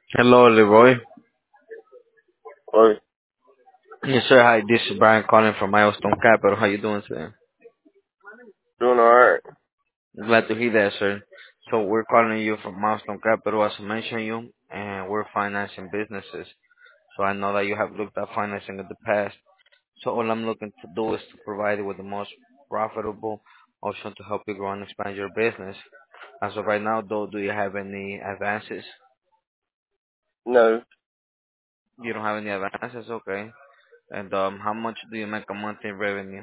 Hello, Leroy. Or Yes, sir. Hi, this is Brian calling from Milestone Capital. How you doing today? doing alright. Glad to hear that, sir. So we're calling you from Milestone Capital, as I mentioned you, and we're financing businesses. So I know that you have looked at financing in the past. So all I'm looking to do is to provide you with the most profitable option to help you grow and expand your business. As of right now, though, do you have any advances? No, You don't have any advances, okay. And how much do you make a month in revenue?